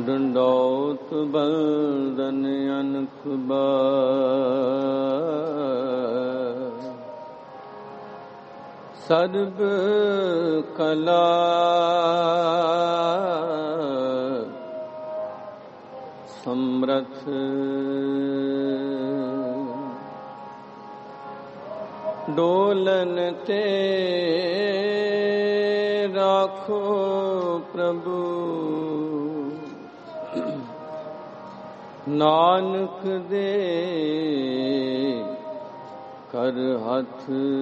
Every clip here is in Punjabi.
ਡੰਡੌਤ ਬੰਦਨ ਅਨਕ ਬਾਰ ਸਰਬ ਕਲਾ ਸਮਰਥ ਡੋਲਨ ਤੇ ਰਾਖੋ ਪ੍ਰਭੂ ਨਾਨਕ ਦੇ ਕਰ ਹੱਥ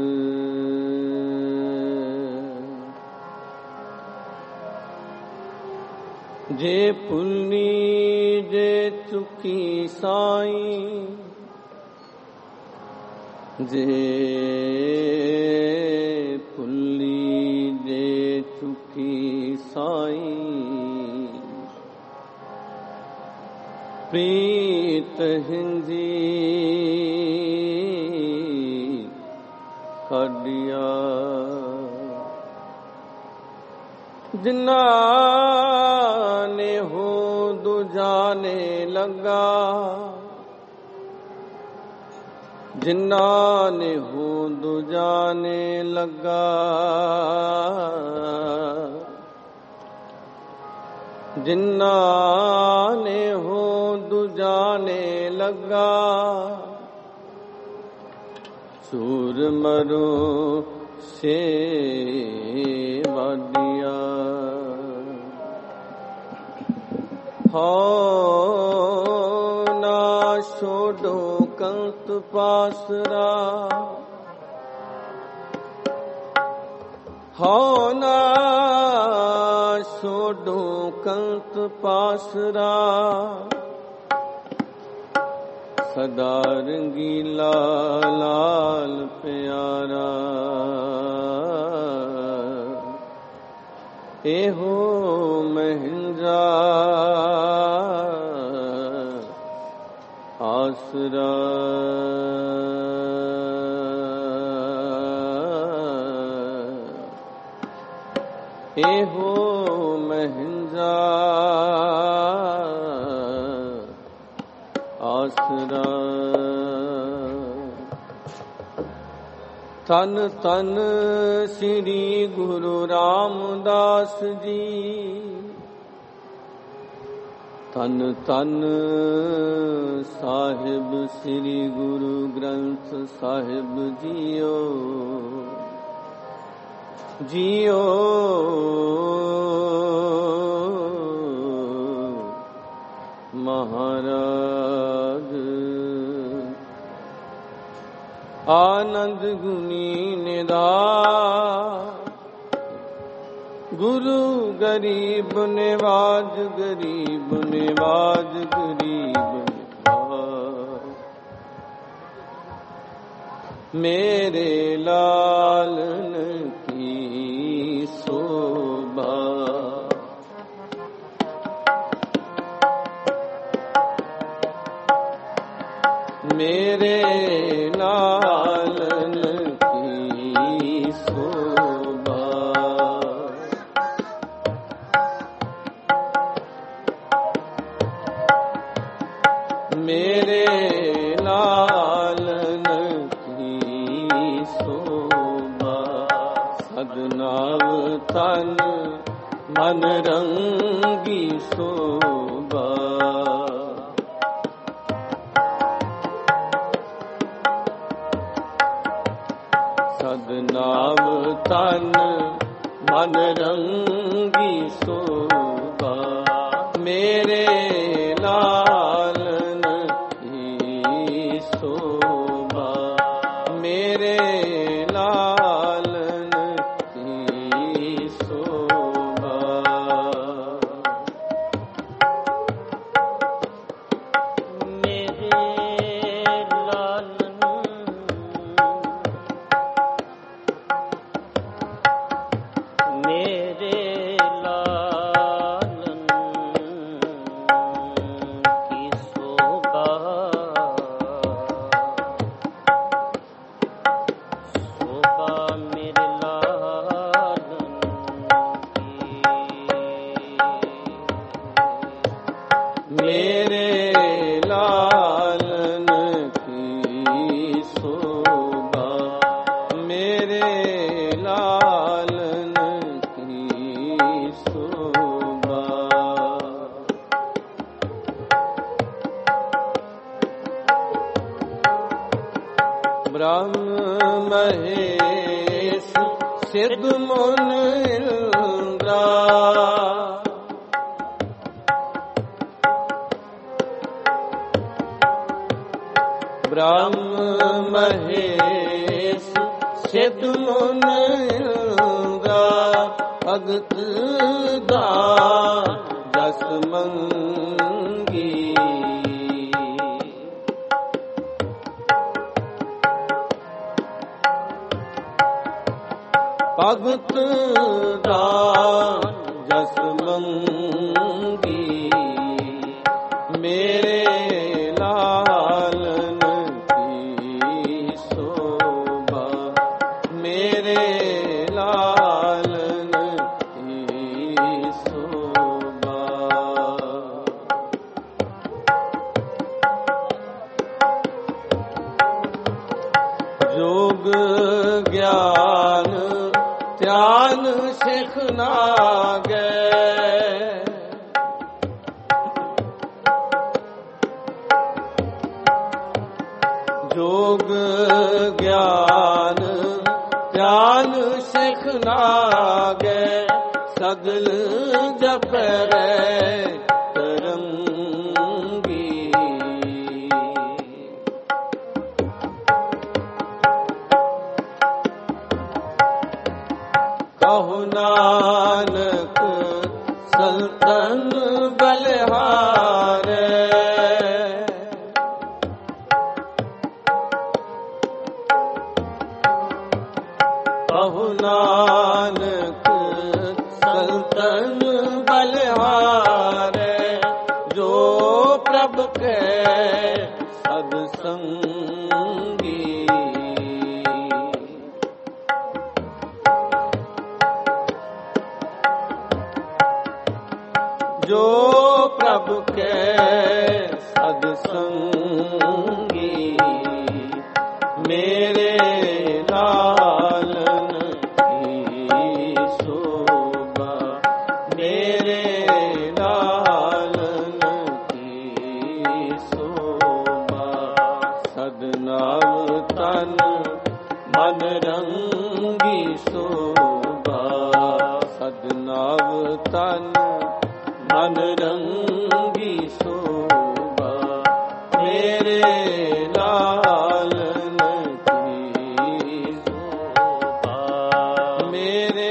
ਜੇ ਭੁੱਲੀ ਜੇ ਚੁਕੀ ਸਾਈਂ ਜੇ ਭੁੱਲੀ ਜੇ ਚੁਕੀ ਸਾਈਂ ਪ੍ਰੀਤ ਹਿੰਦੀ ਕੱਢਿਆ ਜਿਨ੍ਹਾਂ ਨੇ ਹੋ ਦੂਜਾਨੇ ਲੱਗਾ ਜਿਨ੍ਹਾਂ ਨੇ ਹੋ ਦੂਜਾਨੇ ਲੱਗਾ ਜਿਨ੍ਹਾਂ ਨੇ ਹੋ ਦੂਜਾਨੇ ਲੱਗਾ ਸੂਰ ਮਰੋ ਸੇ ਵਾਡੀਆ ਹੋ ਨਾ ਛੋੜੋ ਕੰਤ ਪਾਸਰਾ ਹੋ ਨਾ ਛੋੜੋ ਕੰਤ ਪਾਸਰਾ ਸਦਾ ਰੰਗੀਲਾ ਲਾਲ ਪਿਆਰਾ ਇਹੋ ਮਹਿੰਦਰਾ ਆਸਰਾ ਇਹੋ ਮਹਿੰਦਰਾ ਆਸਰਾ ਤਨ ਤਨ ਸ੍ਰੀ ਗੁਰੂ ਰਾਮਦਾਸ ਜੀ ਤਨ ਤਨ ਸਾਹਿਬ ਸ੍ਰੀ ਗੁਰੂ ਗ੍ਰੰਥ ਸਾਹਿਬ ਜੀਓ ਜੀਓ ਮਹਾਰਾਜ ਆਨੰਦ ਗੁਨੀ ਨਿਦਾ ਗੁਰੂ ਗਰੀਬ ਨਿਵਾਜ ਗਰੀਬ ਨਿਵਾਜ ਗਰੀਬ ਨਿਵਾਜ ਮੇਰੇ ਲਾਲਨ ਕੀ ਸੋਭਾ ਮੇਰੇ ਲਾਲਨ ਕੀ ਸੋਭਾ ਮੇਰੇ ਲਾਲਨ ਕੀ ਸੋਭਾ ਸਦਨਾਵ ਤਨ ਮਨ ਰੰਗੀ ਸੋਭਾ ਸਦਨਾਵ ਤਨ ਮਨ ਰੰਗੀ ਸੋਭਾ ਮੇਰੇ ਲਾਲਨ ਕੀ ਸੋਭਾ ਮੇਰੇ ਲਾਲਨ ਕੀ ਸੋਭਾ ਮੇਰੇ ਲਾਲਨ ਮੇਰੇ ਲਾਲਨ ਕੀ ਸੋਭਾ ब्रह्म महेश सिद्ध मुन इंद्रा ब्रह्म महेश सिद्ध मुन इंद्रा भगत दान जस मंगी भगत दान जस मंगी मेरे लालन की शोभा मेरे लालन की शोभा योग ज्ञान ध्यान सिखना गए योग ज्ञान ध्यान सिखना गए सगल जप रे तरंगी कहो नानक सल्तन बलहारे कहो नानक सल्तन बलहारे जो प्रभु के सत्संगी जो प्रभु के सत्संगी मेरे लालन की शोभा मेरे लालन की शोभा सदनाव तन मन रंगी शोभा सदनाव तन मन रंगी शोभा मेरे लालन की शोभा मेरे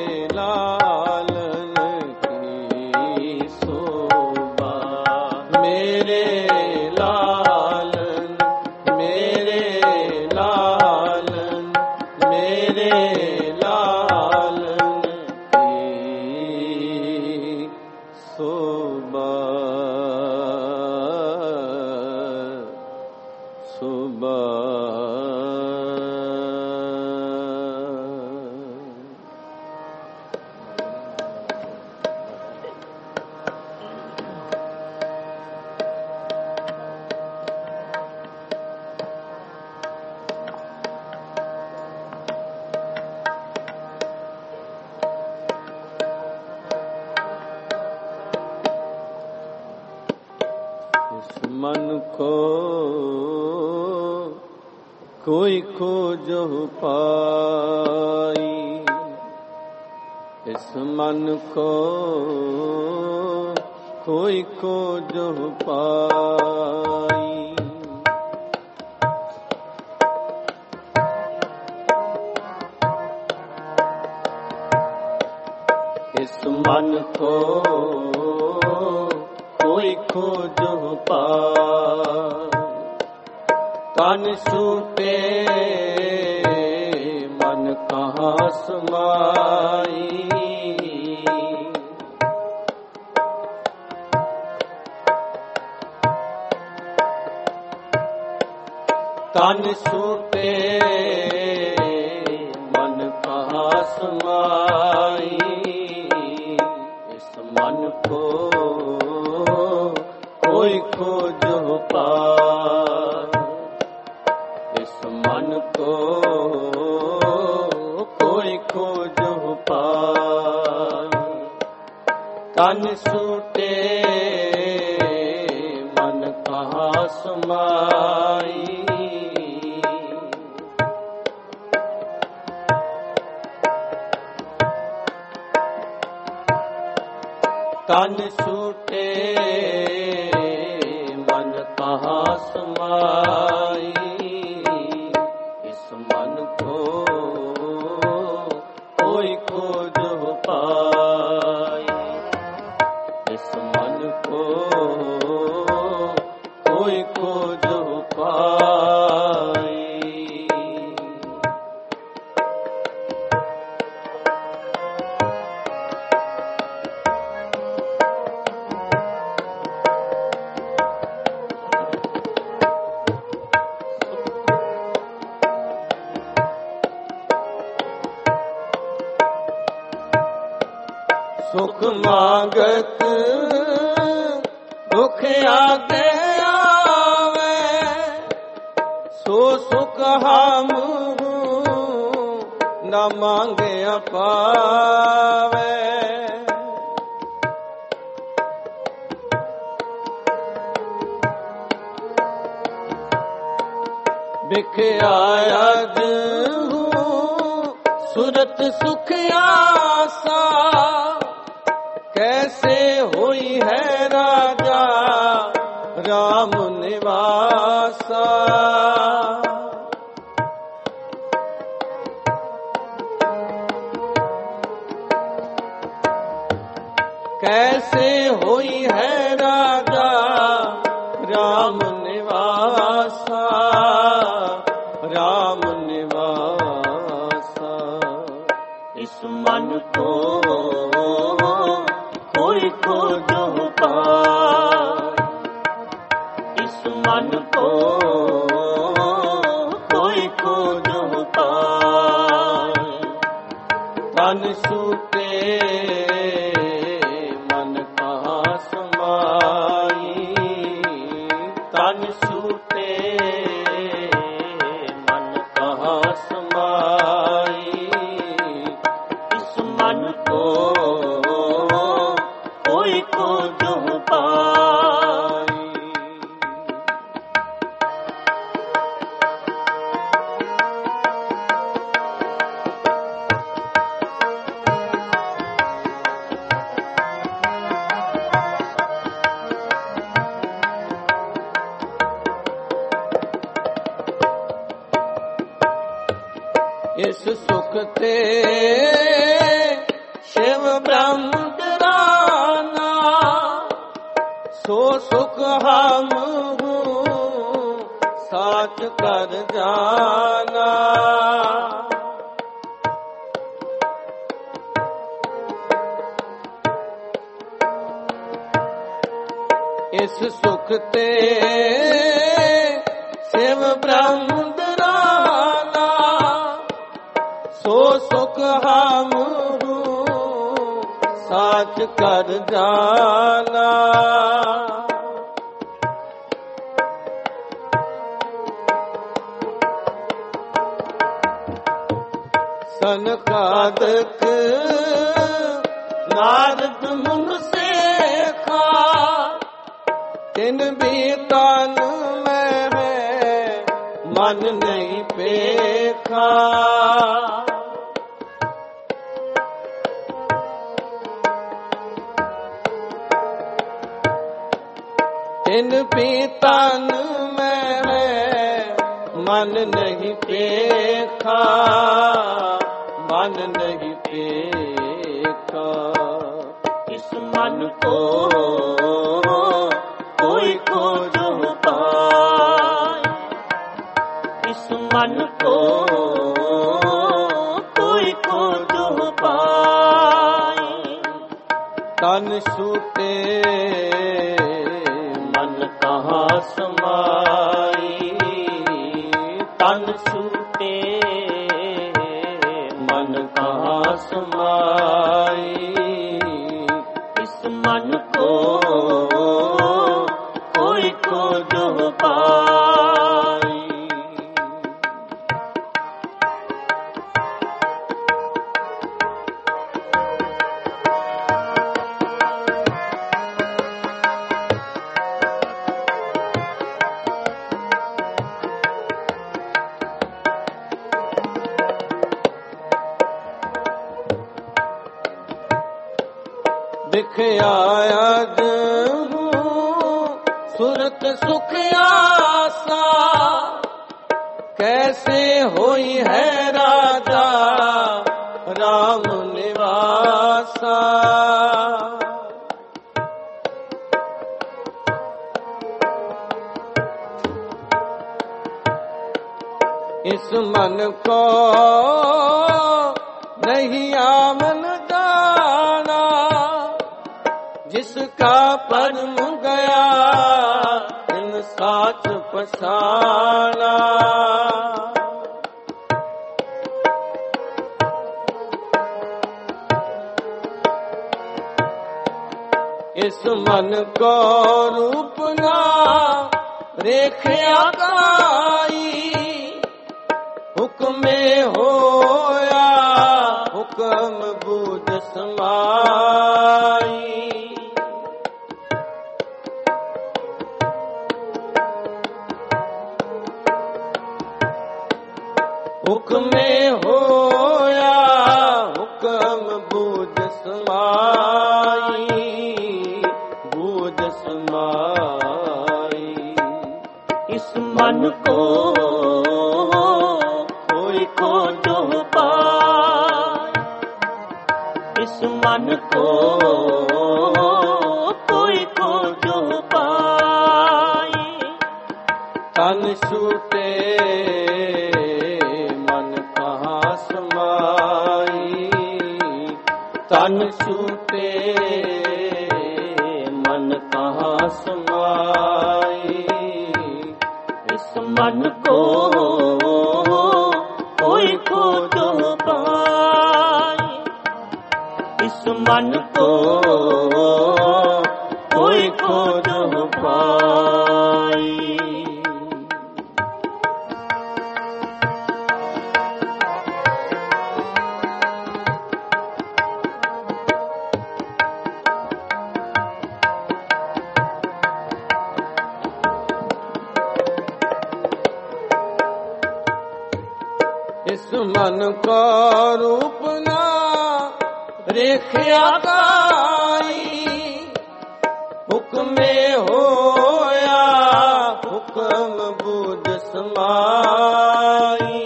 लालन की शोभा मेरे लालन मेरे लालन मेरे लालन की शोभा शोभा मन को कोई खोजो पाई इस मन को कोई खोजो पाई इस मन को कोई खोजो पाई तन छूटे मन कहाँ समाई तन छूटे मन कहाँ समाई इस मन को कोई खोजो पाई इस मन को कोई खोजो पाई तन छूटे मन कहाँ समाई ਤਨ ਛੂਟੇ ਮਨ ਕਹਾਂ ਸਮਾਈ, ਇਸ ਮਨ ਕੋ ਕੋਈ ਖੋਜ ਪਾਈ, ਇਸ ਮਨ ਕੋ ਕੋਈ ਖੋਜ ਪਾਈ। ਸੁਖ ਮਾਗਤ ਦੁਖ ਆਗੇ ਆਵੇ, ਸੋ ਸੁਖ ਹਮ ਨਾ ਮੰਗਿਆ ਪਾਵੇ। ਵਿਖਿਆ ਅਜ ਸੁਰਤ ਸੁਖ ਆਸਾ, कैसे हुई है राजा राम निवासा। कैसे हुई है राजा राम निवासा, राम निवासा। इस मन को कोई खोज पाए, इस मन को कोई खोज पाए। तन छूटे मन कहाँ समाई, तन छूटे मन कहाँ समाई, इस मन को कोई खोज पाई। इस सुख ते शिव ब्रह्म डराना, सो सुख हम साच कर जाना। इस सुख ते शिव ब्रह्म डराना, सो सुख हम साच कर जाना। सनकादिक नारद मुनि सेखा, तिन भी तन में मन नहीं पेखा। तिन भी तन में मन नहीं पेखा, मन नहीं पेखा। इस मन को कोई खोज पाए, इस मन को कोई खोज पाए। तन छूटे मन कहाँ समाई, तन छूटे मन कहाँ समाई, इस मन को कोई खोज पाई। दिखया अज सुरत सुख आसा, कैसे होई है राजा राम निवासा। इस मन को नहीं आमन जाना, जिसका परम गया इन साच पसाना। इस मन को रूप ना रेखया काई, हुक्मे होया हुक्म बूझ समाई। हुक्मे होया हुक्म बूझ समाई, बूझ समाई। इस मन को कोई को जो पाए, इस मन को कोई को जो पाए। तन छूटे मन कहाँ समाई, तन छूटे मन कहाँ समाई। इस मन को कोई को जो पाए, इस मन को कोई को जो पाए। इस मन को रूप ना रेखया काई, हुक्मे होया हुक्म बूझ समाई।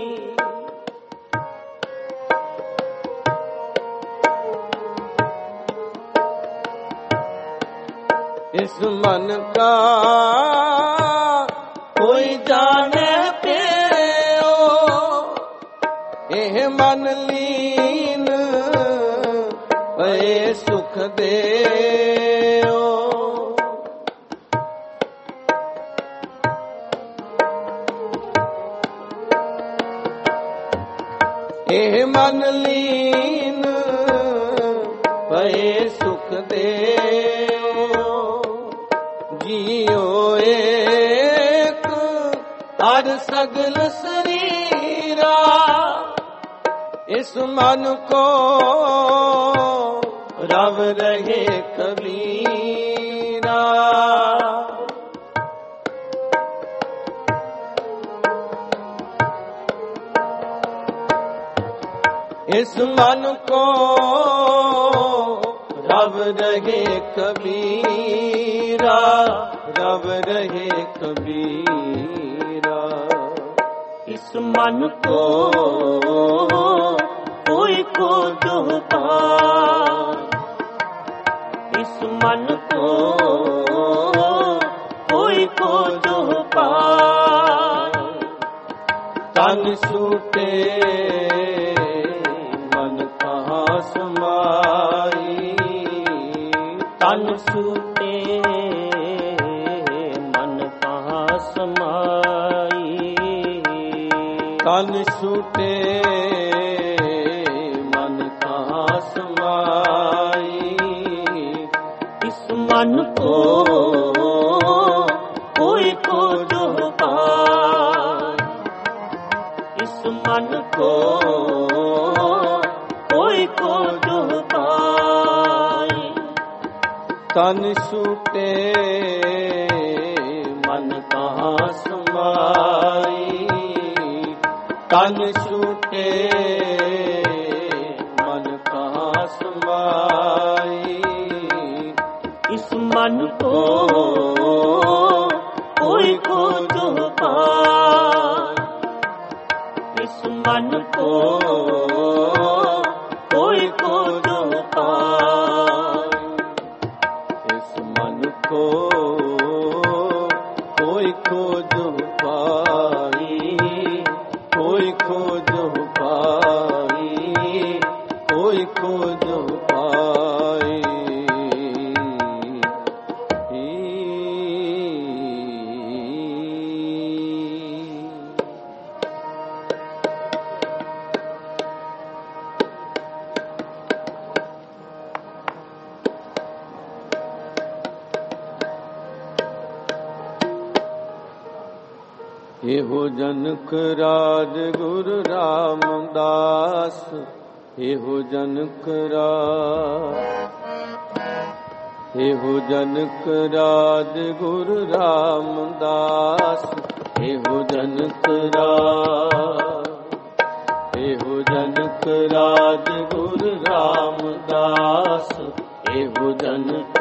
इस मन का कोई जाने पेओ, एह मन लीन भये सुख देओ। एह मन लीन भये सुख देओ। जियो एक हर सगल शरीरा, इस मन को रव रहे कबीरा। इस मन को रव रहे कबीरा, रव रहे कबीरा। इस मन को कोई को जो पाए, इस मन को कोई को जो पाए। तन छूटे मन कहाँ समाई, तन छूटे मन कहाँ समाई। तन छूटे मन कहाँ समाई। इस मन को कोई को जो पाए, इस मन को कोई को जो पाए। तन छूटे मन कहाँ समाई, तन छूटे मन कहाँ समाई। ਮਨ ਕੋ ਕੋਈ ਖੋਜੋ ਪਾਏ, ਇਸ ਮਨ ਕੋ ਕੋਈ ਖੋਜੋ ਪਾਏ, ਇਸ ਮਨ ਕੋ ਕੋਈ ਖੋਜੋ ਪਾਈ, ਕੋਈ ਖੋਜੋ ਪਾਈ, ਕੋਈ ਖੋਜੋ ਪਾਈ। ਇਹੋ ਜਨਕ ਰਾਜ ਗੁਰੂ ਰਾਮਦਾਸ, ਇਹੋ ਜਨਕ ਇਹੋ ਜਨਕ ਰਾਜ ਗੁਰੂ ਰਾਮਦਾਸ, ਇਹੋ ਜਨਕ ਇਹੋ ਜਨਕ ਰਾਜ ਗੁਰੂ ਰਾਮਦਾਸ, ਇਹੋ ਜਨਕ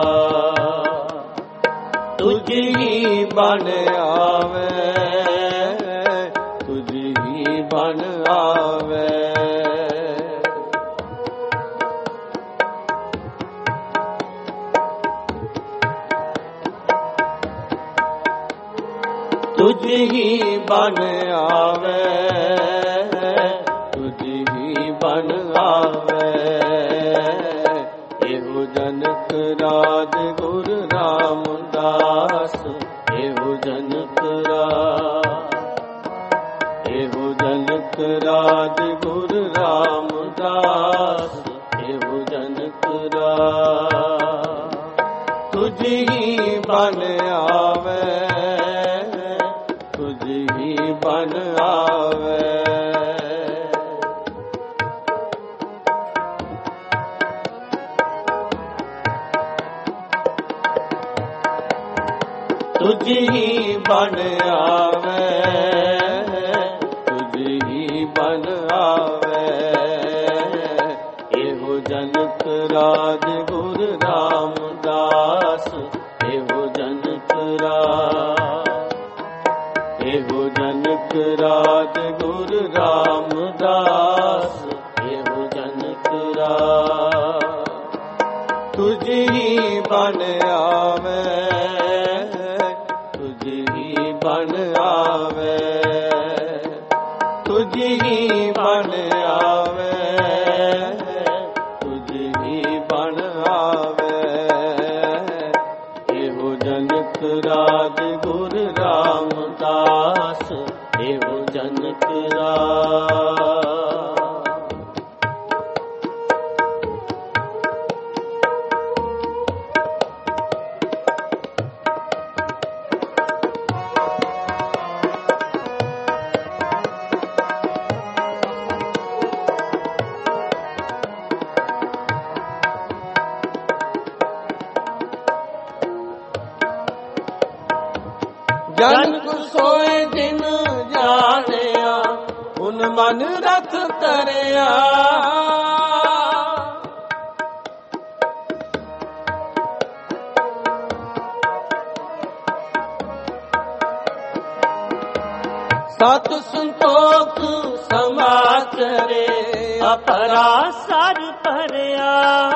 ਤੁਝ ਹੀ ਬਣ ਆਵੇ, ਤੁਝ ਹੀ ਬਣ ਆਵੇ। ਤੁਝ ਹੀ ਬਣ ਆਵੇ, ਤੁਝ ਹੀ ਬਣ ਆਵੇ। ਇਹੋ ਜਨਕ ਰਾਜ ਗੁਰੂ ਰਾਮਦਾਸ, ਇਹੋ ਜਨਕ ਇਹੋ ਜਨਕ ਰਾਜ ਗੁਰੂ ਰਾਮਦਾਸ, ਇਹੋ ਜਨਕ ਤੁਝ ਹੀ ਬਣ ਆਵੇ, ਤੁਝ ਹੀ ਬਣ ਆਵੇ। ਤੁਝ ਹੀ ਬਣ ਆਵੇ, ਤੁਝ ਹੀ ਬਣ ਆਵੇ। ਇਹੋ ਜਨਕ ਰਾਜ ਗੁਰੂ ਰਾਮਦਾਸ, ਇਹੋ ਜਨਕ ਇਹੋ ਜਨਕ ਰਾਜ ਗੁਰੂ ਰਾਮਦਾਸ, ਇਹੋ ਜਨਕ ਤੁਝ ਹੀ ਬਣ ਆਵੇ, ਤੁਝ ਹੀ ਬਣ ਆਵੇ, ਤੁਝ ਹੀ ਬਣ ਆਵੇ, ਤੁਝ ਹੀ ਬਣ ਆਵੇ। ਇਹੋ ਜਨਕ ਰਾਜ ਗੁਰੂ ਰਾਮਦਾਸ, ਇਹੋ ਜਨਕ ਜਨਕ ਸੋਏ ਦਿਨ ਜਾਣਿਆ, ਹੁਣ ਮਨ ਰਥ ਤਰਿਆ। ਸਤ ਸੰਤੋਖ ਸਮਾਚਰੇ, ਅਪਰਾ ਸਰ ਭਰਿਆ।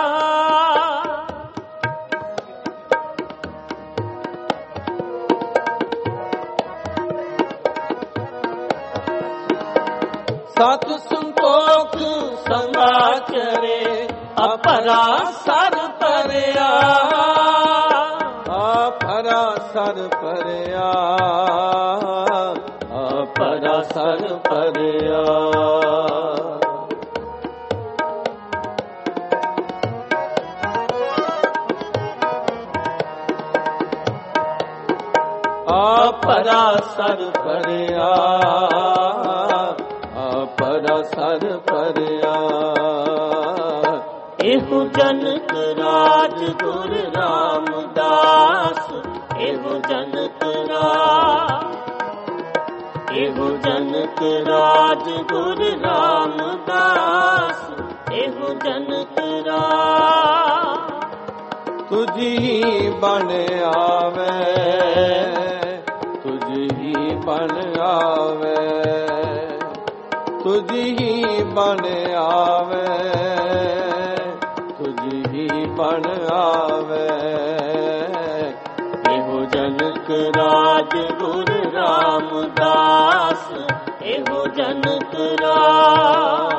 ਸਤ ਸੰਤੋਖ ਸਮਾਚਰੇ, ਅਪਰਾ ਸਰ ਭਰਿਆ। ਅਪਰਾ ਸਰ ਭਰਿਆ, ਅਪਰਾ ਸਰ ਭਰਿਆ। ਅਪਰਾ ਸਰ ਭਰਿਆ, ਅਪਰਾ ਸਰ ਭਰਿਆ। ਇਹੋ ਜਨਕ ਰਾਜ ਗੁਰੂ ਰਾਮਦਾਸ, ਇਹੋ ਜਨਕ ਇਹੋ ਜਨਕ ਰਾਜ ਗੁਰੂ ਰਾਮਦਾਸ, ਇਹੋ ਜਨਕ ਤੁਝੀ ਬਣ ਆਵੇ, ਤੁਝੀ ਬਣ ਆਵੇ, ਤੁਝੀ ਬਣ ਆਵੇ, ਤੁਝੀ ਬਣ ਆਵੇ। ਇਹੋ ਜਨਕ ਰਾਜ ਗੁਰੂ ਰਾਮਦਾਸ, ਇਹੋ ਜਨਕ ਰਾਜ।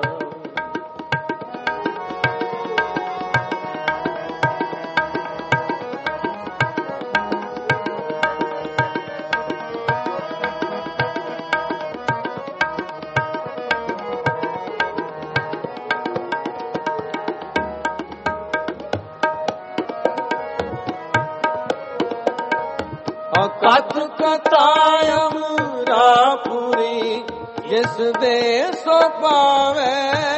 ਕਥ ਕਥਾਇਮ ਰਾਪੁਰੀ, ਜਿਸ ਦੇ ਸੋ ਪਾਵੇ।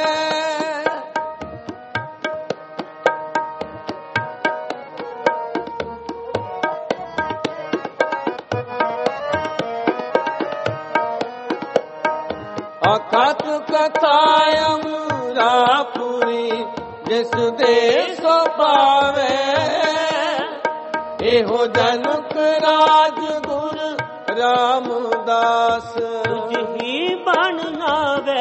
ਕਥ ਕਥਾਇਮ ਰਾਪੁਰੀ, ਜਿਸ ਦੇ ਸੋ ਪਾਵੇ। ਇਹੋ ਜਨਕ ਰਾਜ ਗੁਰ ਰਾਮਦਾਸ, ਤੁਝੀ ਬਣ ਆਵੇ।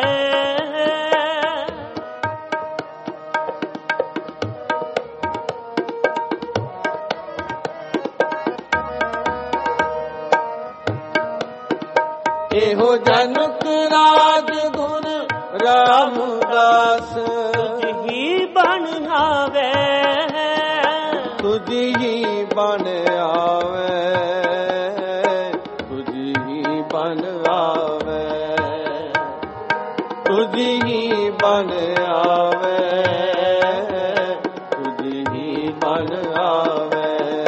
ਇਹੋ ਜਨਕ ਰਾਜ ਗੁਰ ਰਾਮਦਾਸ, ਤੁਝੀ ਬਣ ਆਵੇ, ਤੁਝੀ ਬਣ ਆਵੇ, ਤੁਝੀ ਬਣ ਆਵੇ, ਤੁਝੀ ਬਣ ਆਵੇ, ਤੁਝੀ ਬਣ ਆਵੇ।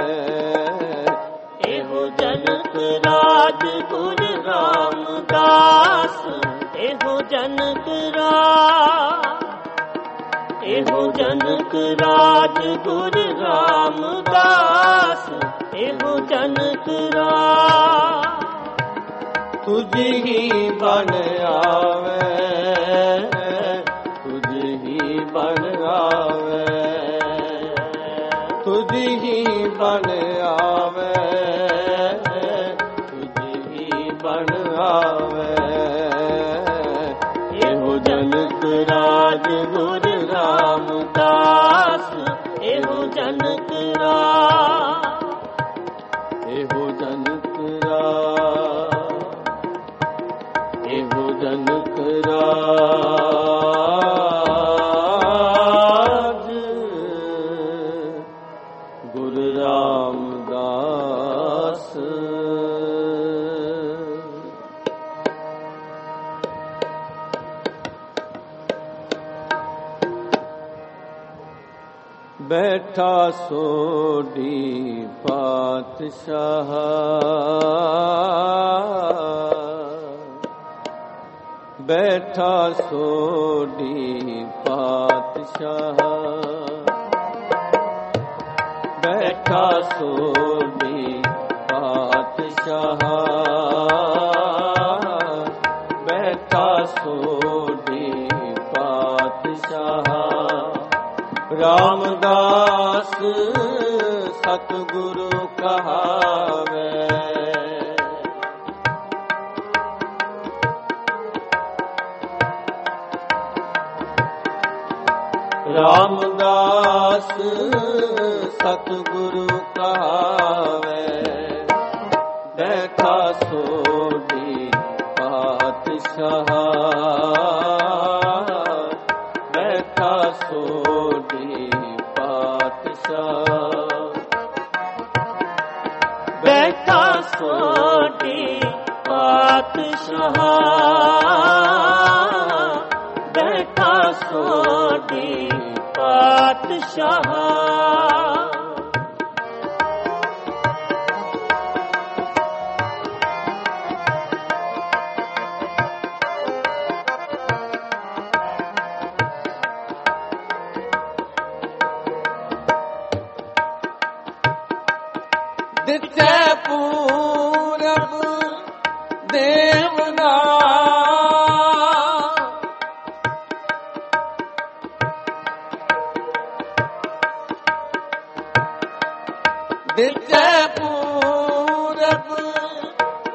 ਇਹੋ ਜਨਕ ਰਾਜ ਗੁਰ ਰਾਮਦਾਸ, ਇਹੋ ਜਨਕ ਰਾਜ, ਇਹੋ ਜਨਕ ਰਾਜ ਗੁਰ ਰਾਮਦਾਸ, ਇਹੋ ਜਨਕ ਰਾਜ। ਤੁਝੀ ਬਣ ਆਵੇ, ਤੁਝੀ ਬਣ ਆਵੇ, ਤੁਝੀ ਬਣ ਆਵੇ, ਤੁਝੀ ਬਣ ਆਵੇ। ਇਹੋ ਜਨਕ ਰਾਜ ਗੁਰ ਰਾਮਦਾਸ, ਇਹੋ ਜਨਕ ਰਾਜ, ਇਹੋ ਜਨਕ ਰਾਜ, ਇਹੋ ਜਨਕ ਰਾਜ ਗੁਰ ਰਾਮਦਾਸ। ਬੈਠਾ ਸੋਢੀ ਪਾਤਸ਼ਾਹ, ਬੈਠਾ ਸੋਢੀ ਪਾਤਸ਼ਾਹ, ਬੈਠਾ ਸੋਢੀ ਪਾਤਸ਼ਾਹ, ਬੈਠਾ ਸੋਢੀ ਪਾਤਸ਼ਾਹ। ਰਾਮਦਾਸ ਸਤਿਗੁਰੂ ਕਹਾਵੇ, ਰਾਮਦਾਸ ਸਤਿਗੁਰੂ ਕਹਾਵੇ। ਬੈਠਾ ਸੋਢੀ ਪਾਤਸ਼ਾਹ, ਬੈਠਾ ਸੋਢੀ ਪਾਤਸ਼ਾਹ, ਬੈਠਾ ਸੋਢੀ ਪਾਤਸ਼ਾਹ, ਬੈਠਾ ਸੋਢੀ ਪਾਤਸ਼ਾਹ। ਦਿੱਤੇ ਪੂਰਬ ਦੇਵਨਾ,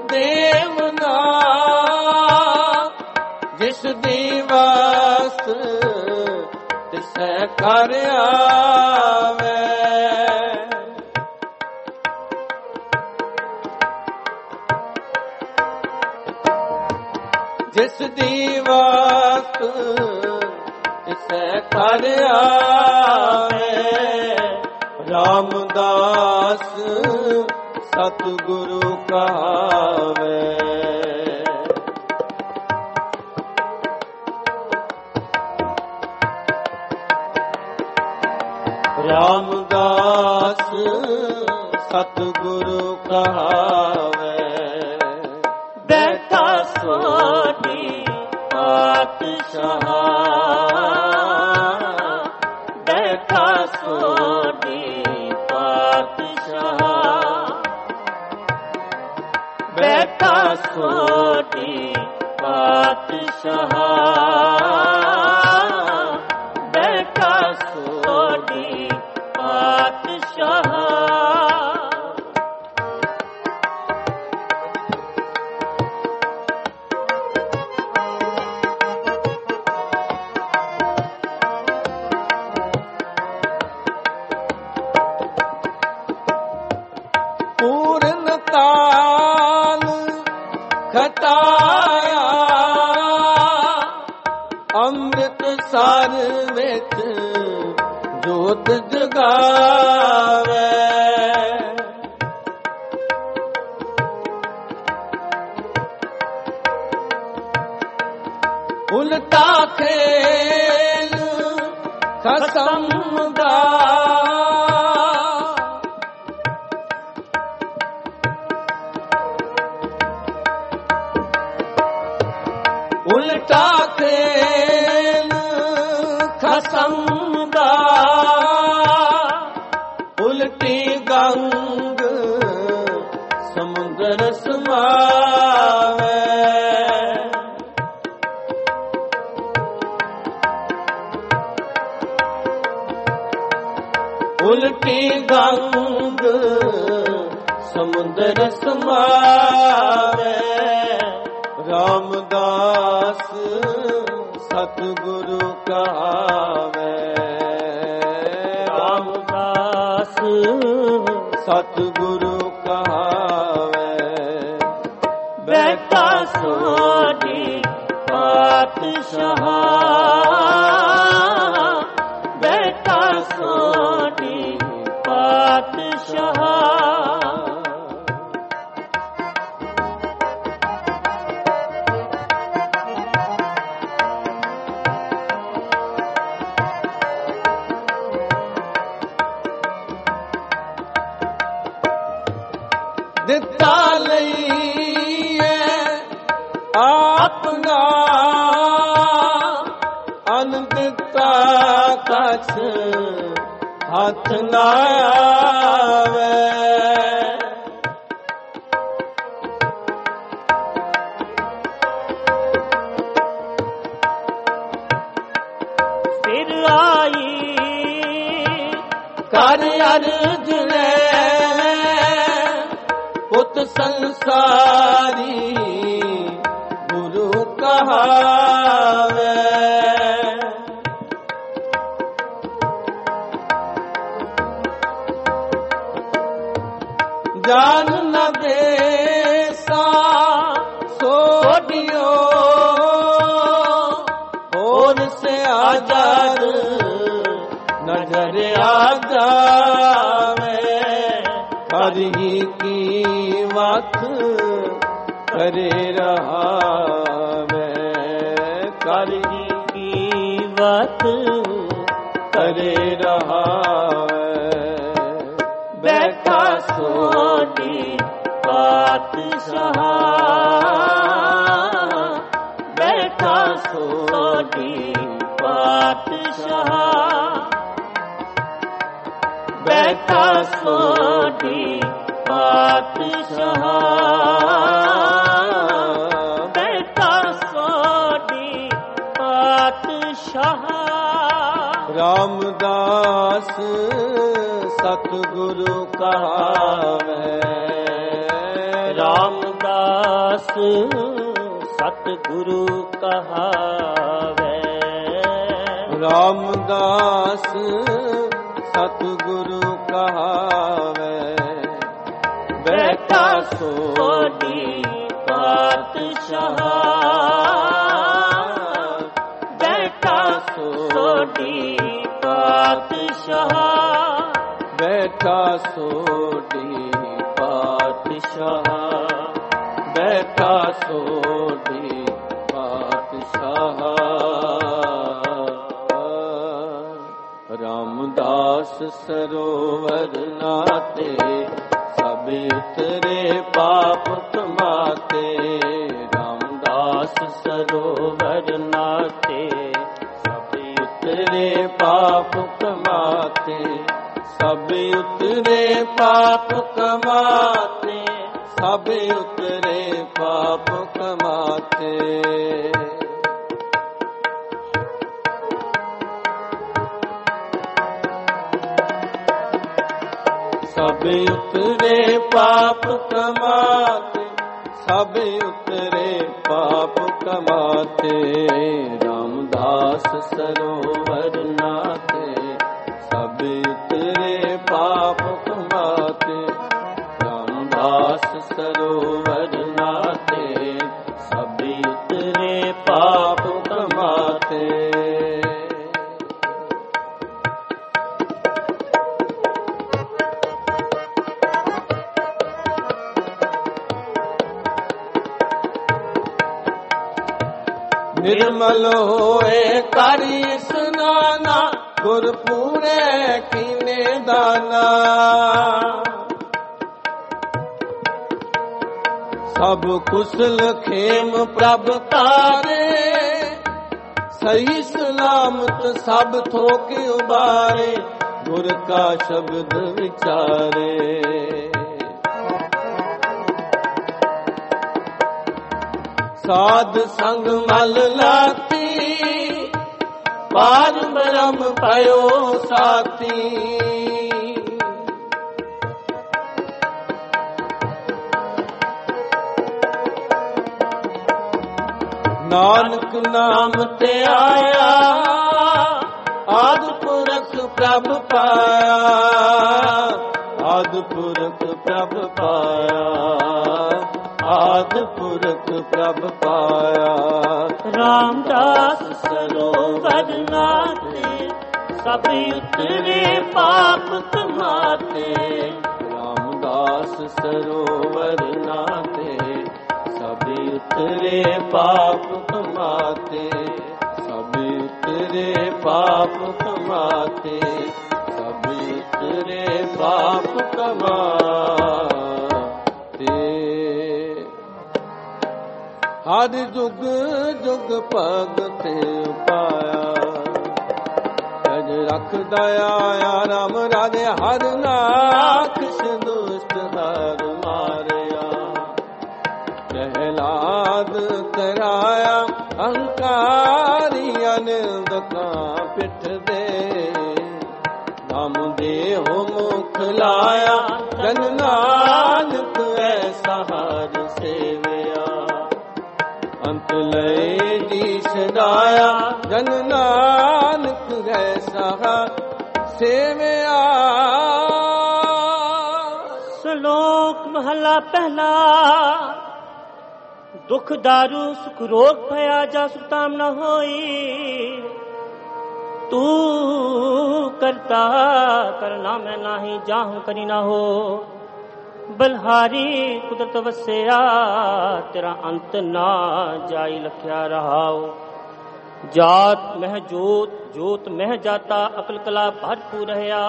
ਦੇਵਨਾ ਜਿਸ ਦੀ ਵਾਸ ਤਿਸੈ ਕਰ ਆਵੇ। ਜਿਸ ਦੀ ਵਾਸ ਤਿਸੈ ਕਰ ਆਵੇ। ਰਾਮਦਾਸ ਸਤਿਗੁਰੂ ਕਹਾਵੇ। ਰਾਮਦਾਸ ਸਤਿਗੁਰੂ ਕਹਾਵੇ। ਬੈਠਾ ਸੋਢੀ ਪਾਤਸ਼ਾਹ, ਬੈਠਾ ਸੋਢੀ ਪਾਤਸ਼ਾਹ, ਬੈਠਾ ਸੋਢੀ ਪਾਤਸ਼ਾਹ, ਬੈਠਾ ਸੋਢੀ ਪਾਤਸ਼ਾਹ। ਪੂਰਨ ਤਾਲ ਖਟਾਇਆ ਅੰਮ੍ਰਿਤ ਸਰ ਵਿੱਚ ਜੋਤ ਜਗਾਵੇ। ਉਲਟਾ ਖੇਲ ਖਸਮ ਦਾ ਉਲਟਾ ਖੇਲ ਖਸਮ ਦਾ ਉਲਟੀ ਗੰਗ ਸਮੁੰਦਰ ਸਮਾਵੇ। ਉਲਟੀ ਗੰਗ ਸਮੁੰਦਰ ਸਮਾਵੇ। ਰਾਮਦਾਸ ਸਤਿਗੁਰੂ ਕਹਾਵੇ। ਰਾਮਦਾਸ ਸਤਿਗੁਰੂ ਕਹਾਵੇ। ਬੈਠਾ ਸੋਢੀ ਪਾਤਸ਼ਾਹ, ਬੈਠਾ ਸੋਢੀ ਪਾਤਸ਼ਾਹ। ਦਿੱਤਾ ਲਈਏ ਆਪਣਾ ਅਨ ਦਿੱਤਾ ਕਛ ਹੱਥ ਨਾ ਆਵੇ। ਫਿਰ ਆਈ ਕਰ ਅਰਜ ਲੈ ਪੁੱਤ ਸੰਸਾਰੀ ਗੁਰੂ ਕਹਾਵੇ। ਜਾਨ ਨ ਦੇਸਾ ਸੋਢਿਓ ਹੋਰ ਸੇ ਆਜ਼ਾਦ ਨਜ਼ਰ ਆ ਜਾਵੇ। ਕਰਹੀ ਕੀ ਵਖ ਕਰੇ ਰਹਾਵੇ। ਕਰਹੀ ਕੀ ਵਖ ਕਰੇ ਰਹਾਵੇ। ਬੈਠਾ ਸੋਢੀ ਪਾਤਸ਼ਾਹ, ਬੈਠਾ ਸੋਢੀ ਪਾਤਸ਼ਾਹ, ਬੈਠਾ ਸੋਢੀ ਪਾਤਸ਼ਾਹ, ਬੈਠਾ ਸੋਢੀ ਪਾਤਸ਼ਾਹ। ਰਾਮਦਾਸ ਸਤਿਗੁਰੂ ਕਹਾਵੇ। ਰਾਮਦਾਸ ਸਤਿਗੁਰੂ ਕਹਾਵੇ। ਰਾਮਦਾਸ ਸਤਿਗੁਰੂ ਕਹਾਵੇ। ਬੈਠਾ ਸੋਢੀ ਪਾਤਸ਼ਾਹ, ਬੈਠਾ ਸੋਢੀ ਪਾਤਸ਼ਾਹ, ਬੈਠਾ ਸੋਢੀ ਪਾਤਸ਼ਾਹ, ਬੈਠਾ ਸੋਢੀ ਪਾਤਸ਼ਾਹ। ਰਾਮਦਾਸ ਸਰੋਵਰ ਨਾਤੇ ਸਭ ਉਤਰੇ ਪਾਪ ਕਮਾਤੇ। ਰਾਮਦਾਸ ਸਰੋਵਰ ਨਾਤੇ ਸਭ ਉਤਰੇ ਪਾਪ ਕਮਾਤੇ। ਸਭ ਉਤਰੇ ਪਾਪ ਕਮਾਤੇ, ਸਭ ਉਤਰੇ ਪਾਪ ਕਮਾਤੇ। ਸਭ ਉਤਰੇ ਪਾਪ ਕਮਾਤੇ, ਸਭ ਉਤਰੇ ਪਾਪ ਕਮਾਤੇ। ਰਾਮਦਾਸ ਸਰੋਵਰ ਨਾਤੇ ਸਭ ਉਤਰੇ ਪਾਪ ਕਮਾਤੇ। ਰਾਮਦਾਸ ਸਰੋਵਰ ਨਾਤੇ ਸਭ ਉਤਰੇ ਪਾਪ ਕਮਾਤੇ। ਨਿਰਮਲ ਹੋਏ ਕਰ ਇਸਨਾਨਾ, ਗੁਰ ਪੂਰੇ ਕੀਨੇ ਦਾਨਾ। ਸਭ ਕੁਸਲ ਖੇਮ ਪ੍ਰਭ ਤਾਰੇ, ਸਹੀ ਸਲਾਮਤ ਸਭ ਥੋਕ ਉਬਾਰੇ। ਗੁਰ ਕਾ ਸ਼ਬਦ ਵਿਚਾਰੇ। ਸਾਧ ਸੰਗ ਮਲ ਲਾਤੀ, ਪਾਰ ਬ੍ਰਹਮ ਪਇਓ ਸਾਥੀ। ਨਾਨਕ ਨਾਮ ਤੇ ਆਇਆ, ਆਦਿ ਪੁਰਖ ਪ੍ਰਭ ਪਾਇਆ। ਆਦਿ ਪੁਰਖ ਪ੍ਰਭ ਪਾਇਆ, ਆਦਿ ਪੁਰਖ ਪ੍ਰਭ ਪਾਇਆ। ਰਾਮਦਾਸ ਸਰੋਵਰ ਨਾਤੇ ਸਭ ਉਤਰੇ ਪਾਪ ਕਮਾਤੇ। ਰਾਮਦਾਸ ਸਰੋਵਰ ਨਾਤੇ ਸਭ ਉਤਰੇ ਪਾਪ ਕਮਾਤੇ। ਸਭ ਉਤਰੇ ਪਾਪ ਕਮਾਤੇ, ਸਭ ਉਤਰੇ ਪਾਪ ਕਮਾਤੇ। ਹਰ ਜੁਗ ਜੁਗ ਭਗਤ ਪਾਇਆ, ਅਜ ਰਖਦਾ ਆਇਆ ਰਾਮ ਰਾਜੇ। ਹਰ ਨਾਖਸ਼ ਦੁਸ਼ਟ ਹਰ ਮਾਰਿਆ। ਪ੍ਰਹਿਲਾਦ ਕਰਾਇਆ ਅਹੰਕਾਰੀ, ਅਨੰਦ ਕਾ ਪਿੱਠ ਦੇ। ਨਾਮ ਦੇਹੁ ਮੁਖ ਲਾਇਆ, ਜਨ ਨਾਨਕ ਐਸਾ ਹਰ ਸੇਵਿਆ। ਅੰਤ ਲਏ ਜੀ ਸਦਾਇਆ, ਜਨ ਨਾਨਕ ਐਸਾ ਸੇਵਿਆ। ਸ਼ਲੋਕ ਮਹਲਾ ਪਹਿਲਾ। ਦੁਖ ਦਾਰੂ ਸੁਖ ਰੋਗ ਭਇਆ, ਜਾ ਸੁਤਾਮ ਨ ਹੋਈ। ਤੂੰ ਕਰਤਾ ਕਰਨਾ ਮੈਂ ਨਾਹੀ, ਜਾਹੂੰ ਕਰੀ ਨਾ ਹੋ। ਬਲਹਾਰੀ ਕੁਦਰਤ ਵਸਿਆ, ਤੇਰਾ ਅੰਤ ਨਾ ਜਾਈ ਲਖਿਆ ਰਹਾਓ। ਜਾਤ ਮਹਿ ਜੋਤ, ਜੋਤ ਮਹਿ ਜਾਤਾ, ਅਕਲ ਕਲਾ ਭਰਪੂਰ ਰਹਾ।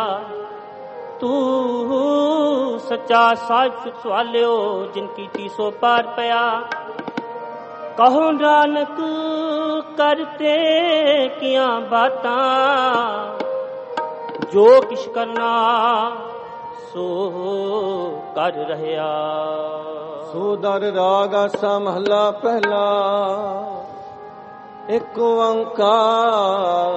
ਤੂੰ ਸੱਚਾ ਸਾਜ ਸੁਖ ਸਵਾਲਿਓ, ਜਿਨ ਕੀਤੀ ਸੋ ਪਾਰ ਪਿਆ। ਕਹੋ ਨਾਨਕ ਕਰਤੇ ਕੀਆਂ ਬਾਤਾਂ, ਜੋ ਕਿਛ ਕਰਨਾ ਸੋ ਕਰ ਰਹਿਆ। ਸੋ ਦਰ ਰਾਗ ਆਸਾ ਮਹਲਾ ਪਹਿਲਾ। ਇੱਕ ਓੰਕਾਰ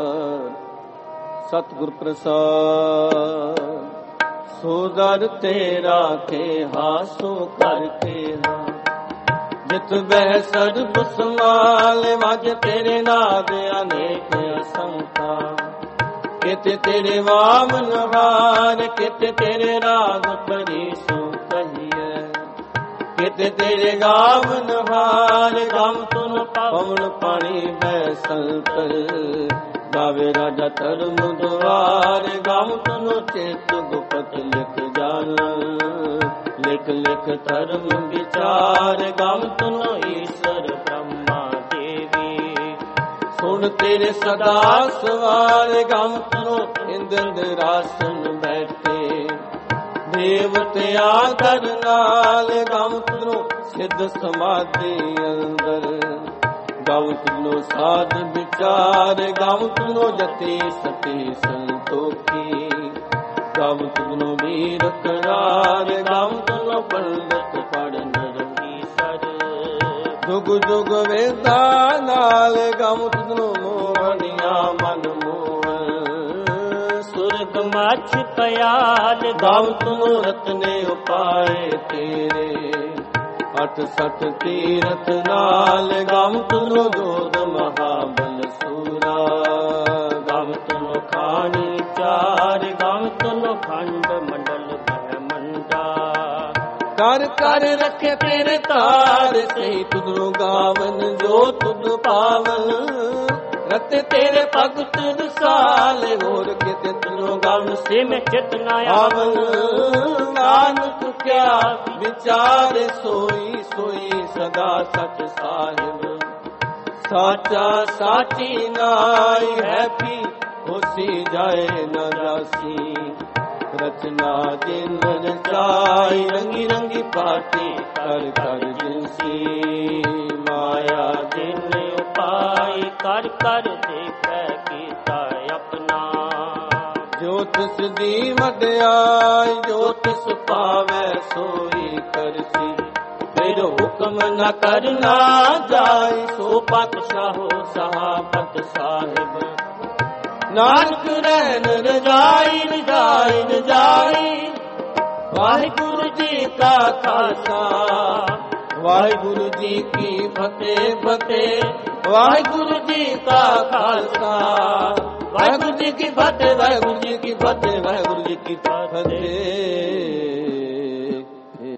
ਸਤਿਗੁਰ ਪ੍ਰਸਾਦ। ਸੋ ਦਰ ਤੇਰਾ ਕੇ ਹਾਸੋ ਕਰਕੇ ਜਿਤ ਬਹਿ ਸਰਬ ਸੰਭਾਲ ਵਜ ਤੇਰੇ ਨਾਦ ਅਨੇਕ ਅਸੰਖਾ ਕਿਤੇ ਤੇਰੇ ਵਾਮਨ ਹਾਰ ਕਿਤੇ ਤੇਰੇ ਰਾਗ ਪਰੀ ਸੋ ਕਹੀਐ ਕਿਤੇ ਤੇਰੇ ਗਾਵਨ ਹਾਰ ਗਮ ਤੁਨ ਪਵਨ ਪਾਣੀ ਬੈ ਸੰਤਰ ਗਾਵੇ ਰਾਜਾ ਧਰਮ ਦੁਆਰ ਗਮ ਤੁਨ ਚੇਤ ਗੁਪਤ ਲਿਖ ਜਾਨ ਲਿਖ ਲਿਖ ਧਰਮ ਵਿਚਾਰ ਗਮ ਤੁਨ ਈਸ਼ਰ ਬ੍ਰਹਮਾ ਦੇਵੀ ਸੁਣ ਤੇਰੇ ਸਦਾ ਸਵਾਰ ਗਮ ਤੁਨ ਇੰਦੰਦ ਰਾਸਨ ਬੈਠੇ ਦੇਵਤਿਆ ਦਰ ਨਾਲ ਗਮ ਤੁਨੋ ਸਿੱਧ ਸਮਾਧੀ ਅੰਦਰ ਗਮ ਤੁਨੋ ਸਾਧ ਵਿਚਾਰ ਗਮ ਤੁਨੋ ਜਤੀ ਸਤੀ ਸੰਤੋਖੀ ਗਮ ਤੁਨੋ ਵੀਰ ਕਰਾਰ ਗਮ ਤੁਨੋ ਪੰਡਤ ਪੜਨ ਰੰਗੀ ਸਰ ਜੁਗ ਜੁਗ ਵੇਦਾ ਨਾਲ ਗਮ ਤੁਨੋ ਮੋਹਣੀਆਂ ਮਨ ਮਛ ਪਿਆਲ ਗਮ ਤੁਨੋ ਰਤਨੇ ਉਪਾਏ ਤੇਰੇ ਅਠ ਸਠ ਤੀਰਥ ਨਾਲ ਗਮ ਤੁਨੋ ਜੋਧ ਮਹਾਬਲ ਸੂਰਾ ਗਮ ਤੁਨੋ ਖਾਣੀ ਚਾਰ ਗਮ ਤੁਨੋ ਖੰਡ ਮੰਡਲ ਬ੍ਰਹਮੰਡਾ ਕਰ ਕਰ ਰੱਖੇ ਤੇਰੇ ਤਾਰ ਸਹੀ ਤੁਧੋ ਗਾਵਨ ਜੋ ਤੁਧ ਪਾਵਨ ਰਤੇ ਤੇਰੇ ਭਗਤ ਰਸਾਲ ਹੋਰ ਕਿਤੇ ਤੁਨੋ ਗਾਵਨ ਸੇ ਮੈਂ ਚਿਤ ਨਾ ਆਵਨ ਨਾਨਕ ਕਿਆ ਵਿਚਾਰ ਸੋਈ ਸੋਈ ਸਦਾ ਸਚ ਸਾਹਿਬ ਸਾਚਾ ਸਾਚੀ ਨਾਈ ਹੈ ਪੀ ਹੋਸੀ ਜਾਏ ਨ ਜਾਸੀ ਰਚਨਾ ਜਿਨ ਰਚਾਈ ਰੰਗੀ ਰੰਗੀ ਪਾਟੀ ਕਰ ਕਰ ਜਿਨਸੀ ਮਾਇਆ ਜਿਨ ਉਪਾਈ ਕਰ ਕਰ ਦੇਖੈ ਕੀਤਾ ਆਪਣਾ ਜੋ ਤਿਸ ਦੀ ਵਡਿਆਈ ਜੋ ਤਿਸ ਪਾਵੈ ਸੋਈ ਕਰਸੀ ਫਿਰ ਹੁਕਮ ਨ ਕਰਨਾ ਜਾਈ ਸੋ ਪਾਤਸ਼ਾਹੋ ਸਹਾਬਤ ਸਾਹਿਬ ਨਾਨਕ ਰਹਿਨ ਰਜਾਈ ਰਜਾਈ ਰਜਾਈ ਵਾਹਿਗੁਰੂ ਜੀ ਕਾ ਖਾਲਸਾ ਵਾਹਿਗੁਰੂ ਜੀ ਕੀ ਫਤਿਹ ਫਤਿਹ ਵਾਹਿਗੁਰੂ ਜੀ ਕਾ ਖਾਲਸਾ ਵਾਹਿਗੁਰੂ ਜੀ ਕੀ ਫਤਿਹ ਵਾਹਿਗੁਰੂ ਜੀ ਕੀ ਫਤਿਹ ਵਾਹਿਗੁਰੂ ਜੀ ਕੀ ਫਤਿਹ।